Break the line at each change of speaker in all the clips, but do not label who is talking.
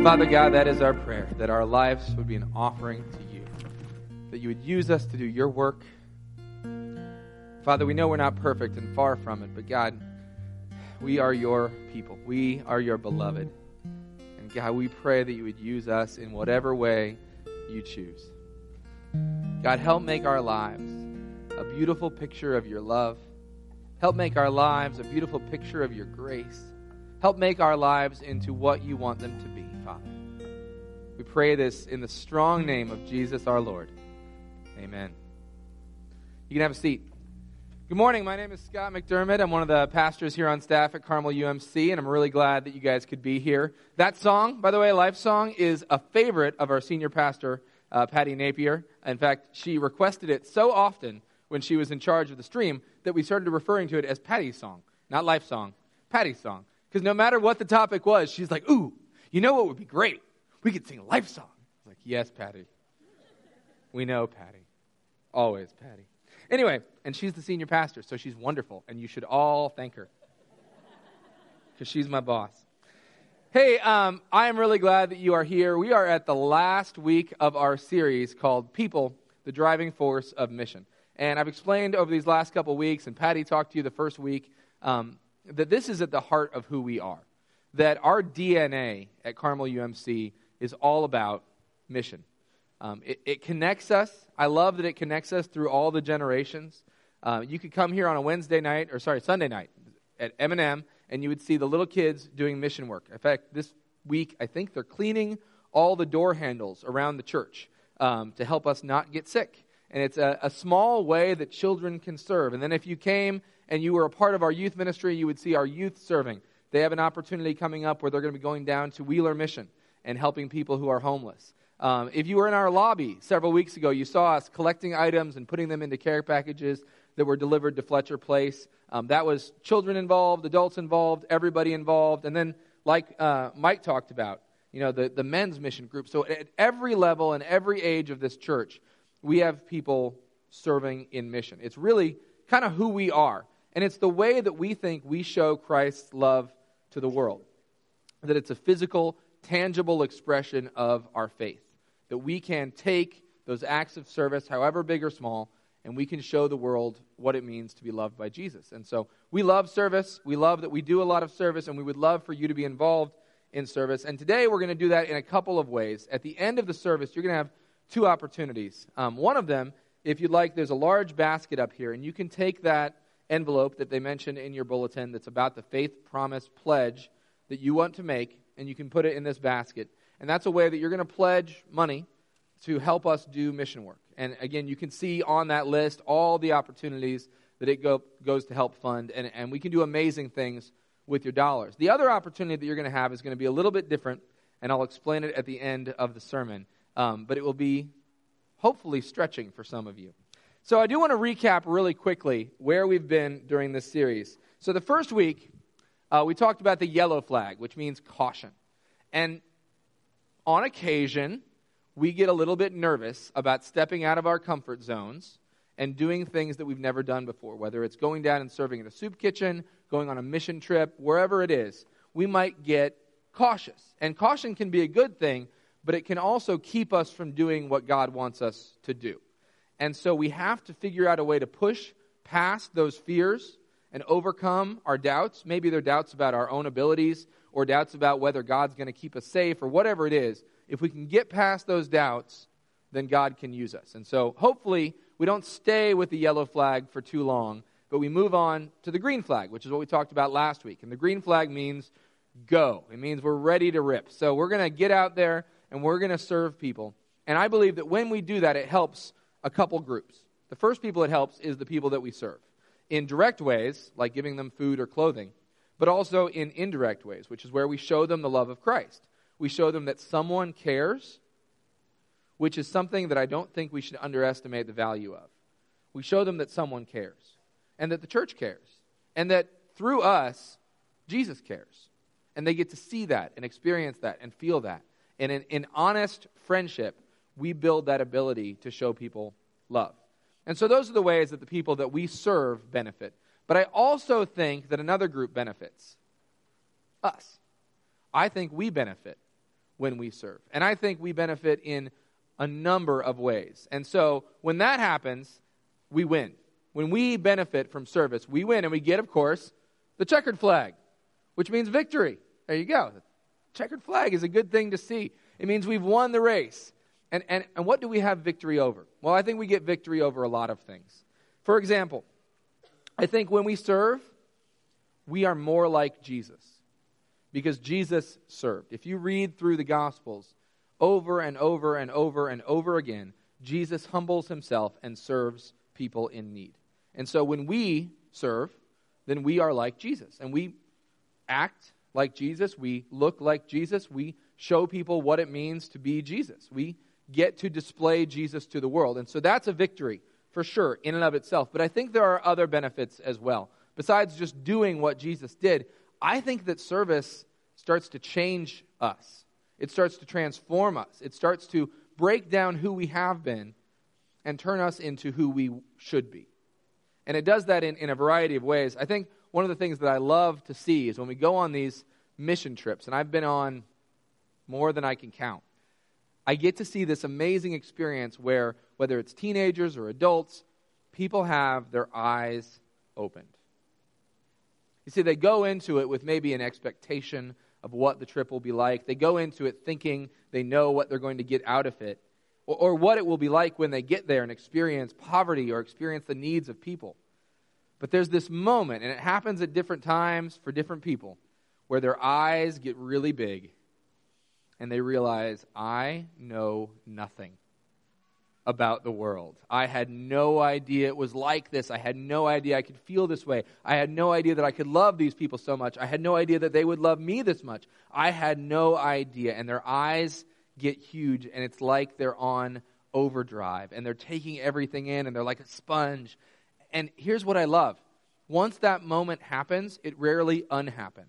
Father God, that is our prayer, that our lives would be an offering to you, that you would use us to do your work. Father, we know we're not perfect and far from it, but God, we are your people. We are your beloved. And God, we pray that you would use us in whatever way you choose. God, help make our lives a beautiful picture of your love. Help make our lives a beautiful picture of your grace. Help make our lives into what you want them to be, Father. We pray this in the strong name of Jesus our Lord. Amen. You can have a seat. Good morning. My name is Scott McDermott. I'm one of the pastors here on staff at Carmel UMC, and I'm really glad that you guys could be here. That song, by the way, Life Song, is a favorite of our senior pastor, Patty Napier. In fact, she requested it so often when she was in charge of the stream that we started referring to it as Patty's song. Not Life Song, Patty's song. Because no matter what the topic was, she's like, ooh, you know what would be great? We could sing a Life Song. I was like, yes, Patty. We know Patty. Always Patty. Anyway, and she's the senior pastor, so she's wonderful, and you should all thank her. Because she's my boss. Hey, I am really glad that you are here. We are at the last week of our series called People, the Driving Force of Mission. And I've explained over these last couple of weeks, and Patty talked to you the first week, that this is at the heart of who we are. That our DNA at Carmel UMC is all about mission. It connects us. I love that it connects us through all the generations. You could come here on a Sunday night at M&M, and you would see the little kids doing mission work. In fact, this week, I think they're cleaning all the door handles around the church to help us not get sick. And it's a small way that children can serve. And then if you came and you were a part of our youth ministry, you would see our youth serving. They have an opportunity coming up where they're going to be going down to Wheeler Mission and helping people who are homeless. If you were in our lobby several weeks ago, you saw us collecting items and putting them into care packages that were delivered to Fletcher Place. That was children involved, adults involved, everybody involved. And then, like Mike talked about, the men's mission group. So at every level and every age of this church, we have people serving in mission. It's really kind of who we are. And it's the way that we think we show Christ's love to the world. That it's a physical, tangible expression of our faith. That we can take those acts of service, however big or small, and we can show the world what it means to be loved by Jesus. And so we love service. We love that we do a lot of service, and we would love for you to be involved in service. And today we're going to do that in a couple of ways. At the end of the service, you're going to have two opportunities. One of them, if you'd like, there's a large basket up here, and you can take that envelope that they mentioned in your bulletin that's about the faith promise pledge that you want to make, and you can put it in this basket. And that's a way that you're going to pledge money to help us do mission work. And again, you can see on that list all the opportunities that it goes to help fund, and we can do amazing things with your dollars. The other opportunity that you're going to have is going to be a little bit different, and I'll explain it at the end of the sermon. But it will be hopefully stretching for some of you. So I do want to recap really quickly where we've been during this series. So the first week, we talked about the yellow flag, which means caution. And on occasion, we get a little bit nervous about stepping out of our comfort zones and doing things that we've never done before, whether it's going down and serving in a soup kitchen, going on a mission trip, wherever it is, we might get cautious. And caution can be a good thing, but it can also keep us from doing what God wants us to do. And so we have to figure out a way to push past those fears and overcome our doubts. Maybe they're doubts about our own abilities or doubts about whether God's going to keep us safe or whatever it is. If we can get past those doubts, then God can use us. And so hopefully we don't stay with the yellow flag for too long, but we move on to the green flag, which is what we talked about last week. And the green flag means go. It means we're ready to rip. So we're going to get out there and we're going to serve people. And I believe that when we do that, it helps a couple groups. The first people it helps is the people that we serve. In direct ways, like giving them food or clothing, but also in indirect ways, which is where we show them the love of Christ. We show them that someone cares, which is something that I don't think we should underestimate the value of. We show them that someone cares, and that the church cares, and that through us, Jesus cares. And they get to see that and experience that and feel that. And in honest friendship, we build that ability to show people love. And so those are the ways that the people that we serve benefit. But I also think that another group benefits. Us. I think we benefit when we serve. And I think we benefit in a number of ways. And so when that happens, we win. When we benefit from service, we win. And we get, of course, the checkered flag, which means victory. There you go. The checkered flag is a good thing to see. It means we've won the race. And what do we have victory over? Well, I think we get victory over a lot of things. For example, I think when we serve, we are more like Jesus because Jesus served. If you read through the Gospels over and over and over and over again, Jesus humbles himself and serves people in need. And so when we serve, then we are like Jesus. And we act like Jesus. We look like Jesus. We show people what it means to be Jesus. We get to display Jesus to the world. And so that's a victory for sure in and of itself. But I think there are other benefits as well. Besides just doing what Jesus did, I think that service starts to change us. It starts to transform us. It starts to break down who we have been and turn us into who we should be. And it does that in a variety of ways. I think one of the things that I love to see is when we go on these mission trips, and I've been on more than I can count, I get to see this amazing experience where, whether it's teenagers or adults, people have their eyes opened. You see, they go into it with maybe an expectation of what the trip will be like. They go into it thinking they know what they're going to get out of it, or what it will be like when they get there and experience poverty or experience the needs of people. But there's this moment, and it happens at different times for different people, where their eyes get really big, and they realize, I know nothing about the world. I had no idea it was like this. I had no idea I could feel this way. I had no idea that I could love these people so much. I had no idea that they would love me this much. I had no idea. And their eyes get huge, and it's like they're on overdrive, and they're taking everything in, and they're like a sponge. And here's what I love. Once that moment happens, it rarely unhappens.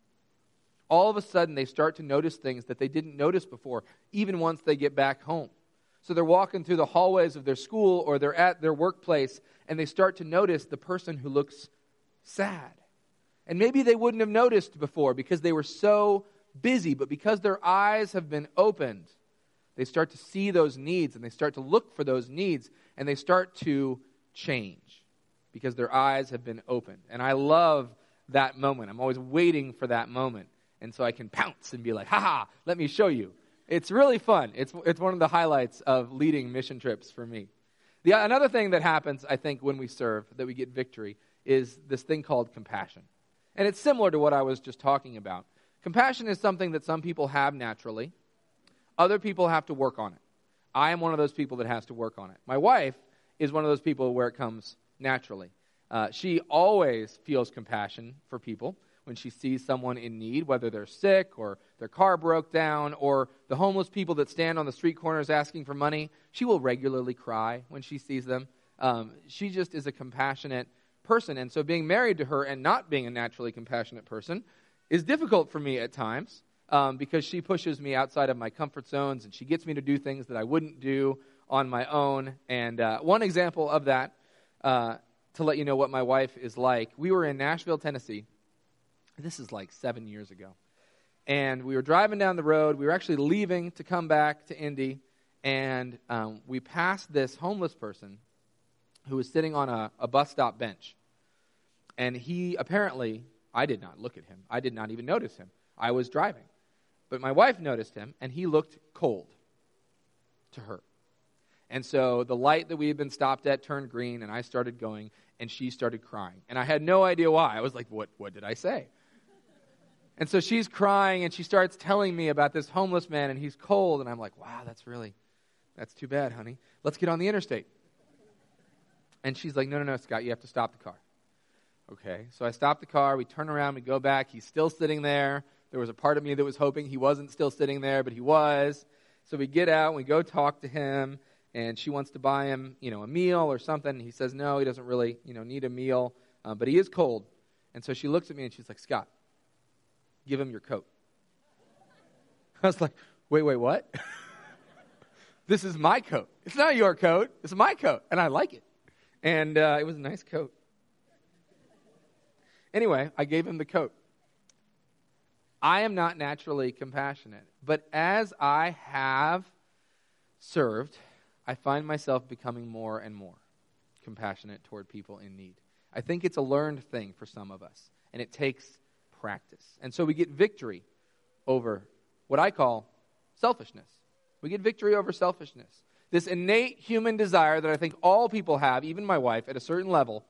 All of a sudden, they start to notice things that they didn't notice before, even once they get back home. So they're walking through the hallways of their school or they're at their workplace, and they start to notice the person who looks sad. And maybe they wouldn't have noticed before because they were so busy, but because their eyes have been opened, they start to see those needs, and they start to look for those needs, and they start to change because their eyes have been opened. And I love that moment. I'm always waiting for that moment. And so I can pounce and be like, ha, let me show you. It's really fun. It's one of the highlights of leading mission trips for me. Another thing that happens, I think, when we serve, that we get victory, is this thing called compassion. And it's similar to what I was just talking about. Compassion is something that some people have naturally. Other people have to work on it. I am one of those people that has to work on it. My wife is one of those people where it comes naturally. She always feels compassion for people when she sees someone in need, whether they're sick or their car broke down or the homeless people that stand on the street corners asking for money. She will regularly cry when she sees them. She just is a compassionate person. And so being married to her and not being a naturally compassionate person is difficult for me at times because she pushes me outside of my comfort zones and she gets me to do things that I wouldn't do on my own. And one example of that, to let you know what my wife is like, we were in Nashville, Tennessee. This is like 7 years ago. And we were driving down the road. We were actually leaving to come back to Indy. And we passed this homeless person who was sitting on a bus stop bench. And he apparently, I did not look at him. I did not even notice him. I was driving. But my wife noticed him, and he looked cold to her. And so the light that we had been stopped at turned green, and I started going, and she started crying. And I had no idea why. I was like, what did I say? And so she's crying, and she starts telling me about this homeless man, and he's cold. And I'm like, wow, that's too bad, honey. Let's get on the interstate. And she's like, no, Scott, you have to stop the car. Okay, so I stop the car. We turn around. We go back. He's still sitting there. There was a part of me that was hoping he wasn't still sitting there, but he was. So we get out, and we go talk to him, and she wants to buy him, a meal or something. And he says, no, he doesn't really, need a meal, but he is cold. And so she looks at me, and she's like, Scott, give him your coat. I was like, wait, what? This is my coat. It's not your coat. It's my coat, and I like it. And it was a nice coat. Anyway, I gave him the coat. I am not naturally compassionate. But as I have served, I find myself becoming more and more compassionate toward people in need. I think it's a learned thing for some of us, and it takes practice. And so we get victory over what I call selfishness. We get victory over selfishness. This innate human desire that I think all people have, even my wife, at a certain level,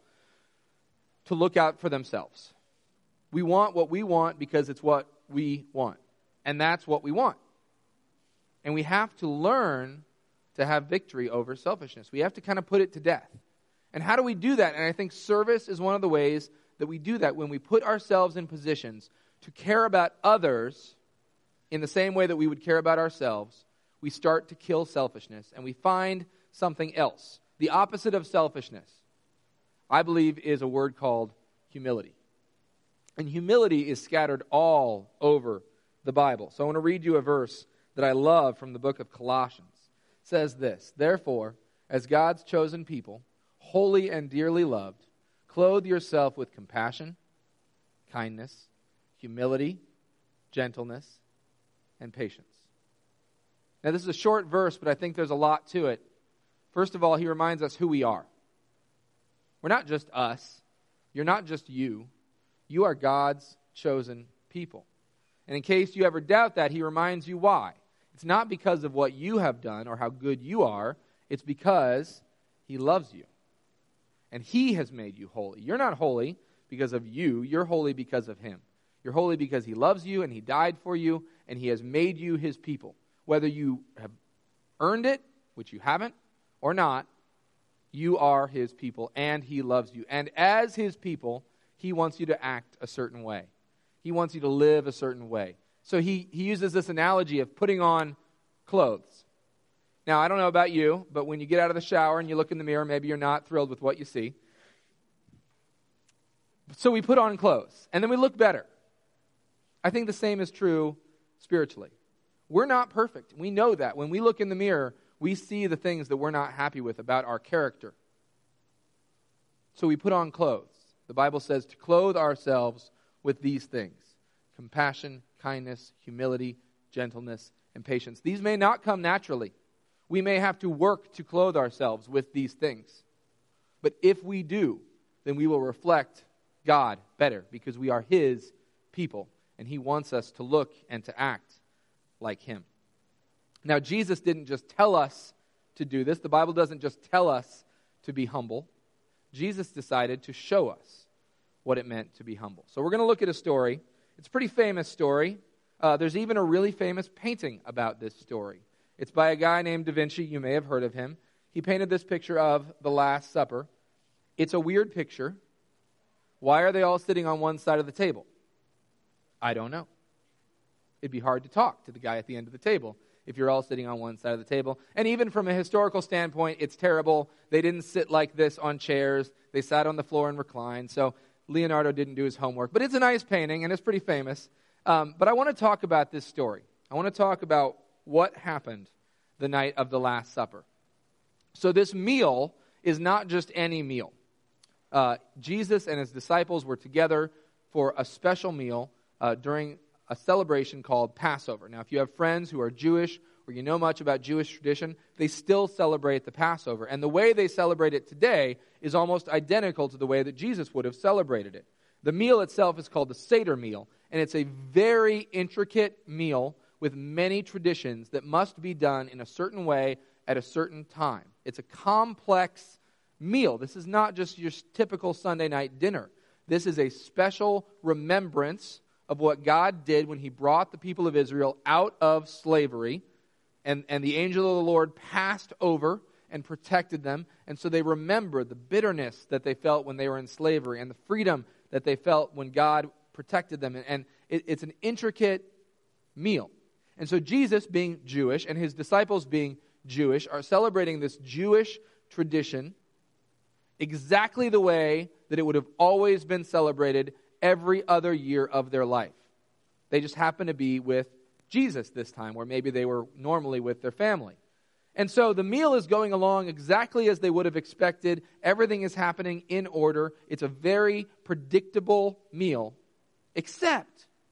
to look out for themselves. We want what we want because it's what we want. And that's what we want. And we have to learn to have victory over selfishness. We have to kind of put it to death. And how do we do that? And I think service is one of the ways that we do that, when we put ourselves in positions to care about others in the same way that we would care about ourselves. We start to kill selfishness, and we find something else. The opposite of selfishness, I believe, is a word called humility. And humility is scattered all over the Bible. So I want to read you a verse that I love from the book of Colossians. It says this: "Therefore, as God's chosen people, holy and dearly loved, clothe yourself with compassion, kindness, humility, gentleness, and patience." Now, this is a short verse, but I think there's a lot to it. First of all, he reminds us who we are. We're not just us. You're not just you. You are God's chosen people. And in case you ever doubt that, he reminds you why. It's not because of what you have done or how good you are. It's because he loves you. And he has made you holy. You're not holy because of you. You're holy because of him. You're holy because he loves you and he died for you and he has made you his people. Whether you have earned it, which you haven't, or not, you are his people and he loves you. And as his people, he wants you to act a certain way. He wants you to live a certain way. So he uses this analogy of putting on clothes. Now, I don't know about you, but when you get out of the shower and you look in the mirror, maybe you're not thrilled with what you see. So we put on clothes, and then we look better. I think the same is true spiritually. We're not perfect. We know that. When we look in the mirror, we see the things that we're not happy with about our character. So we put on clothes. The Bible says to clothe ourselves with these things: compassion, kindness, humility, gentleness, and patience. These may not come naturally. We may have to work to clothe ourselves with these things. But if we do, then we will reflect God better because we are his people, and he wants us to look and to act like him. Now, Jesus didn't just tell us to do this. The Bible doesn't just tell us to be humble. Jesus decided to show us what it meant to be humble. So we're going to look at a story. It's a pretty famous story. There's even a really famous painting about this story. It's by a guy named Da Vinci. You may have heard of him. He painted this picture of the Last Supper. It's a weird picture. Why are they all sitting on one side of the table? I don't know. It'd be hard to talk to the guy at the end of the table if you're all sitting on one side of the table. And even from a historical standpoint, it's terrible. They didn't sit like this on chairs. They sat on the floor and reclined. So Leonardo didn't do his homework. But it's a nice painting, and it's pretty famous. But I want to talk about this story. I want to talk about what happened the night of the Last Supper. So this meal is not just any meal. Jesus and his disciples were together for a special meal during a celebration called Passover. Now, if you have friends who are Jewish or you know much about Jewish tradition, they still celebrate the Passover. And the way they celebrate it today is almost identical to the way that Jesus would have celebrated it. The meal itself is called the Seder meal, and it's a very intricate meal with many traditions that must be done in a certain way at a certain time. It's a complex meal. This is not just your typical Sunday night dinner. This is a special remembrance of what God did when he brought the people of Israel out of slavery, and the angel of the Lord passed over and protected them, and so they remember the bitterness that they felt when they were in slavery and the freedom that they felt when God protected them, and it's an intricate meal. And so Jesus, being Jewish, and his disciples being Jewish, are celebrating this Jewish tradition exactly the way that it would have always been celebrated every other year of their life. They just happen to be with Jesus this time, where maybe they were normally with their family. And so the meal is going along exactly as they would have expected. Everything is happening in order. It's a very predictable meal, except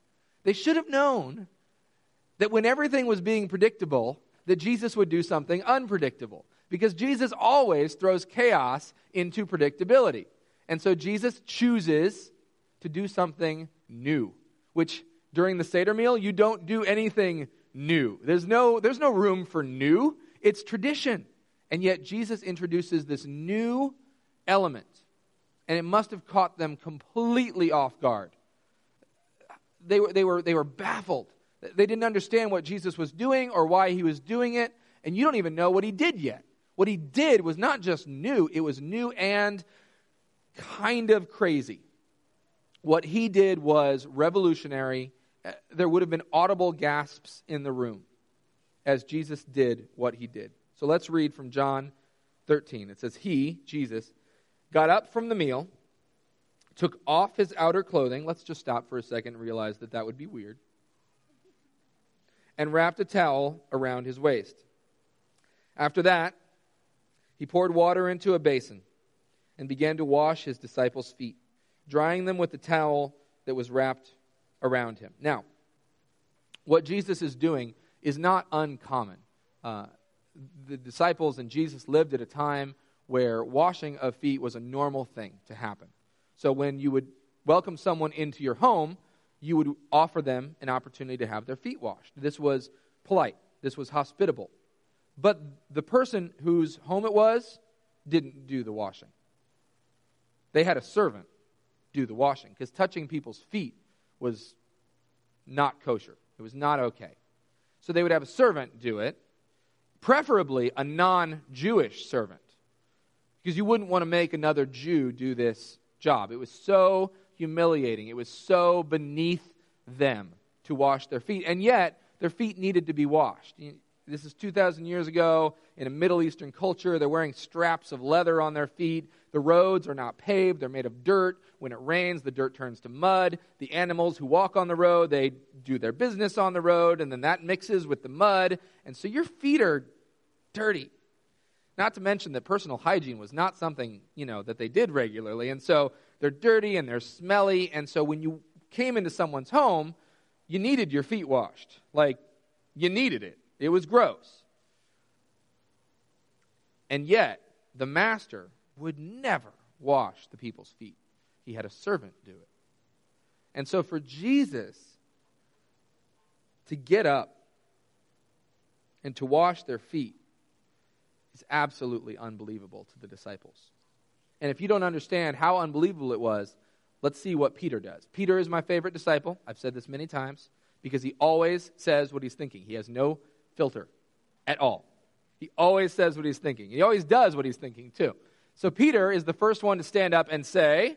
They should have known that when everything was being predictable, that Jesus would do something unpredictable. Because Jesus always throws chaos into predictability. And so Jesus chooses to do something new, which during the Seder meal, you don't do anything new. There's no room for new. It's tradition. And yet Jesus introduces this new element. And it must have caught them completely off guard. They were baffled. They didn't understand what Jesus was doing or why he was doing it. And you don't even know what he did yet. What he did was not just new. It was new and kind of crazy. What he did was revolutionary. There would have been audible gasps in the room as Jesus did what he did. So let's read from John 13. It says, he, Jesus, got up from the meal, took off his outer clothing. Let's just stop for a second and realize that would be weird. And wrapped a towel around his waist. After that, he poured water into a basin and began to wash his disciples' feet, drying them with the towel that was wrapped around him. Now, what Jesus is doing is not uncommon. The disciples and Jesus lived at a time where washing of feet was a normal thing to happen. So when you would welcome someone into your home, you would offer them an opportunity to have their feet washed. This was polite. This was hospitable. But the person whose home it was didn't do the washing. They had a servant do the washing because touching people's feet was not kosher. It was not okay. So they would have a servant do it, preferably a non-Jewish servant, because you wouldn't want to make another Jew do this job. It was so humiliating. It was so beneath them to wash their feet. And yet, their feet needed to be washed. This is 2,000 years ago in a Middle Eastern culture. They're wearing straps of leather on their feet. The roads are not paved. They're made of dirt. When it rains, the dirt turns to mud. The animals who walk on the road, they do their business on the road, and then that mixes with the mud. And so your feet are dirty. Not to mention that personal hygiene was not something, that they did regularly. And so they're dirty and they're smelly. And so when you came into someone's home, you needed your feet washed. Like, you needed it. It was gross. And yet, the master would never wash the people's feet. He had a servant do it. And so for Jesus to get up and to wash their feet is absolutely unbelievable to the disciples. And if you don't understand how unbelievable it was, let's see what Peter does. Peter is my favorite disciple. I've said this many times because he always says what he's thinking. He has no filter at all. He always says what he's thinking. He always does what he's thinking too. So Peter is the first one to stand up and say,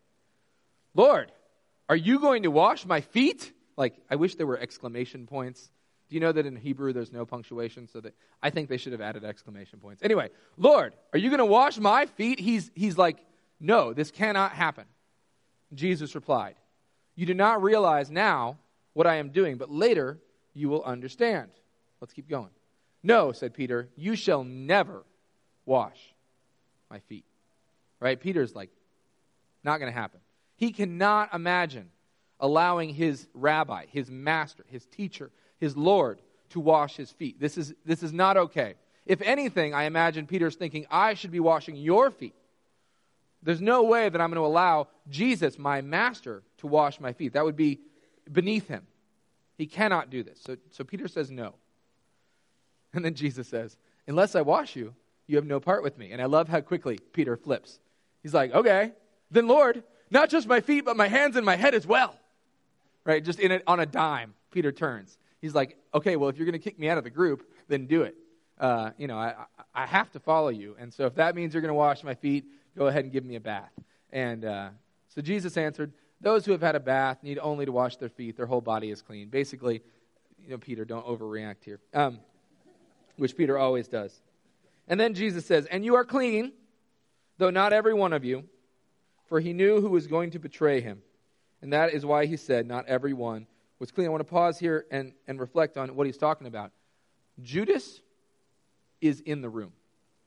Lord, are you going to wash my feet? Like, I wish there were exclamation points. Do you know that in Hebrew there's no punctuation? So that I think they should have added exclamation points. Anyway, Lord, are you going to wash my feet? He's like, no, this cannot happen. Jesus replied, you do not realize now what I am doing, but later you will understand. Let's keep going. No, said Peter, you shall never wash my feet. Right? Peter's like, not going to happen. He cannot imagine allowing his rabbi, his master, his teacher, his Lord to wash his feet. This is not okay. If anything, I imagine Peter's thinking, I should be washing your feet. There's no way that I'm going to allow Jesus, my master, to wash my feet. That would be beneath him. He cannot do this. So Peter says no. And then Jesus says, unless I wash you, you have no part with me. And I love how quickly Peter flips. He's like, okay, then Lord, not just my feet, but my hands and my head as well. Right? Just on a dime, Peter turns. He's like, okay, well, if you're going to kick me out of the group, then do it. I have to follow you. And so if that means you're going to wash my feet, go ahead and give me a bath. And so Jesus answered, those who have had a bath need only to wash their feet. Their whole body is clean. Basically, Peter, don't overreact here, which Peter always does. And then Jesus says, and you are clean, though not every one of you, for he knew who was going to betray him. And that is why he said, not every one was clean. I want to pause here and reflect on what he's talking about. Judas is in the room.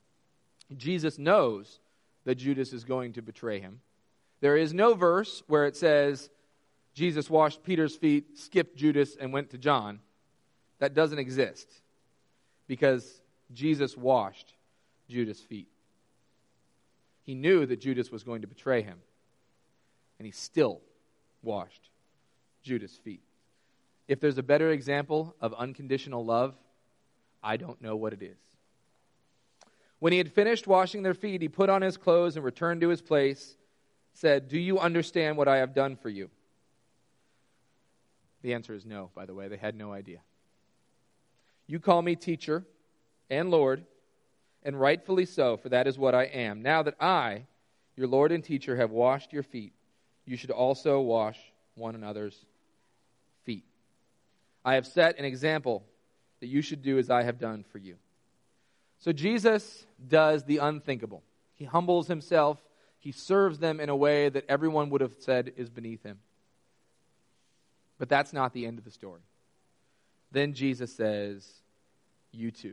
Jesus knows that Judas is going to betray him. There is no verse where it says Jesus washed Peter's feet, skipped Judas, and went to John. That doesn't exist because Jesus washed Judas' feet. He knew that Judas was going to betray him, and he still washed Judas' feet. If there's a better example of unconditional love, I don't know what it is. When he had finished washing their feet, he put on his clothes and returned to his place, said, "Do you understand what I have done for you?" The answer is no, by the way. They had no idea. "You call me teacher and Lord, and rightfully so, for that is what I am. Now that I, your Lord and teacher, have washed your feet, you should also wash one another's feet. I have set an example that you should do as I have done for you." So Jesus does the unthinkable. He humbles himself. He serves them in a way that everyone would have said is beneath him. But that's not the end of the story. Then Jesus says, "You too."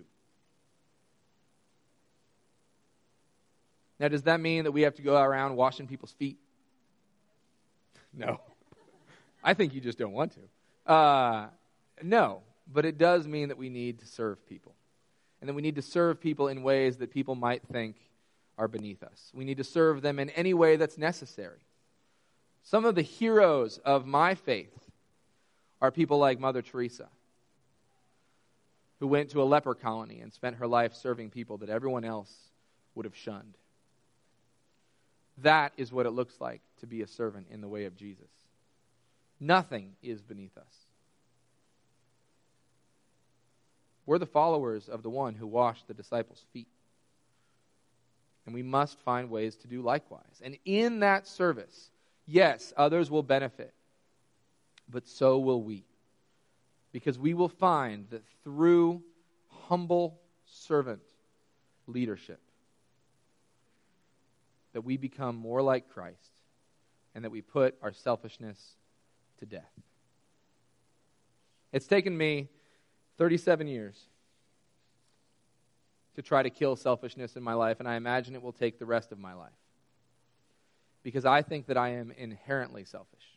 Now, does that mean that we have to go around washing people's feet? No. I think you just don't want to. No, but it does mean that we need to serve people. And that we need to serve people in ways that people might think are beneath us. We need to serve them in any way that's necessary. Some of the heroes of my faith are people like Mother Teresa, who went to a leper colony and spent her life serving people that everyone else would have shunned. That is what it looks like to be a servant in the way of Jesus. Nothing is beneath us. We're the followers of the one who washed the disciples' feet. And we must find ways to do likewise. And in that service, yes, others will benefit, but so will we. Because we will find that through humble servant leadership, that we become more like Christ and that we put our selfishness to death. It's taken me 37 years to try to kill selfishness in my life, and I imagine it will take the rest of my life. Because I think that I am inherently selfish.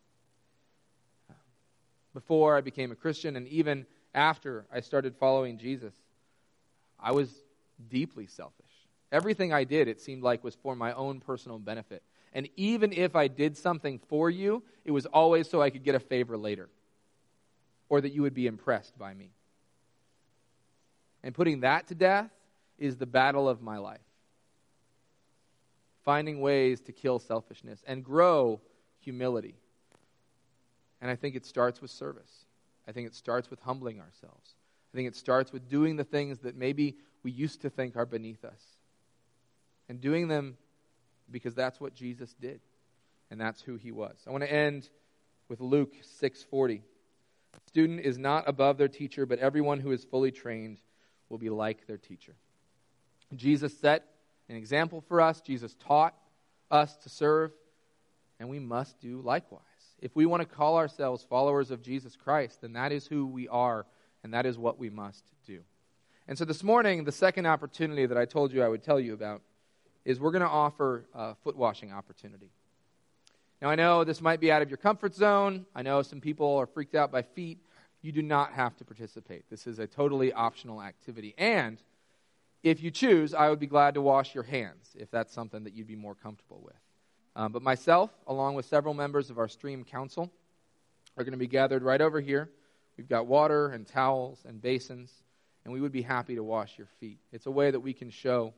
Before I became a Christian, and even after I started following Jesus, I was deeply selfish. Everything I did, it seemed like, was for my own personal benefit. And even if I did something for you, it was always so I could get a favor later, or that you would be impressed by me. And putting that to death is the battle of my life. Finding ways to kill selfishness and grow humility. And I think it starts with service. I think it starts with humbling ourselves. I think it starts with doing the things that maybe we used to think are beneath us. And doing them because that's what Jesus did. And that's who he was. I want to end with Luke 6:40. "The student is not above their teacher, but everyone who is fully trained will be like their teacher." Jesus set an example for us. Jesus taught us to serve, and we must do likewise. If we want to call ourselves followers of Jesus Christ, then that is who we are, and that is what we must do. And so this morning, the second opportunity that I told you I would tell you about is we're going to offer a foot washing opportunity. Now, I know this might be out of your comfort zone. I know some people are freaked out by feet. You do not have to participate. This is a totally optional activity. And if you choose, I would be glad to wash your hands if that's something that you'd be more comfortable with. But myself, along with several members of our Stream Council, are going to be gathered right over here. We've got water and towels and basins, and we would be happy to wash your feet. It's a way that we can show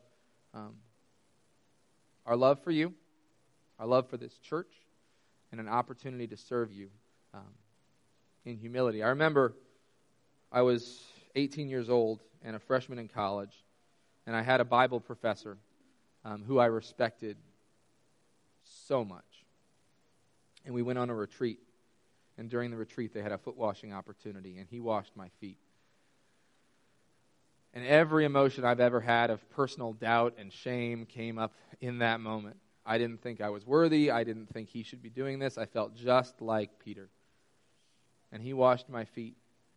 our love for you, our love for this church, and an opportunity to serve you in humility. I remember I was 18 years old and a freshman in college, and I had a Bible professor who I respected so much. And we went on a retreat, and during the retreat they had a foot washing opportunity, and he washed my feet. And every emotion I've ever had of personal doubt and shame came up in that moment. I didn't think I was worthy. I didn't think he should be doing this. I felt just like Peter. And he washed my feet.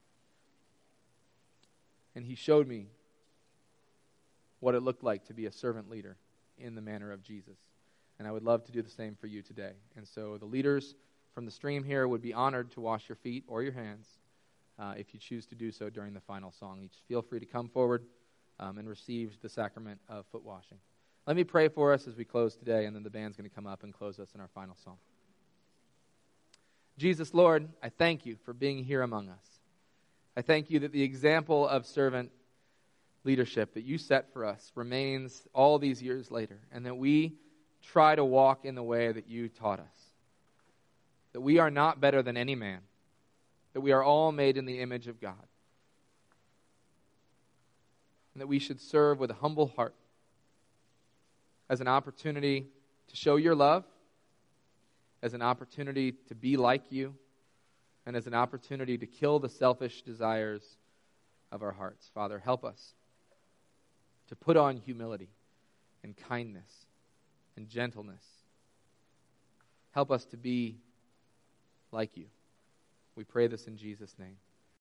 And he showed me what it looked like to be a servant leader in the manner of Jesus. And I would love to do the same for you today. And so the leaders, from the stream here would be honored to wash your feet or your hands if you choose to do so during the final song. You just feel free to come forward and receive the sacrament of foot washing. Let me pray for us as we close today, and then the band's going to come up and close us in our final song. Jesus, Lord, I thank you for being here among us. I thank you that the example of servant leadership that you set for us remains all these years later, and that we try to walk in the way that you taught us. That we are not better than any man. That we are all made in the image of God. And that we should serve with a humble heart as an opportunity to show your love, as an opportunity to be like you, and as an opportunity to kill the selfish desires of our hearts. Father, help us to put on humility and kindness and gentleness. Help us to be like you. We pray this in Jesus' name.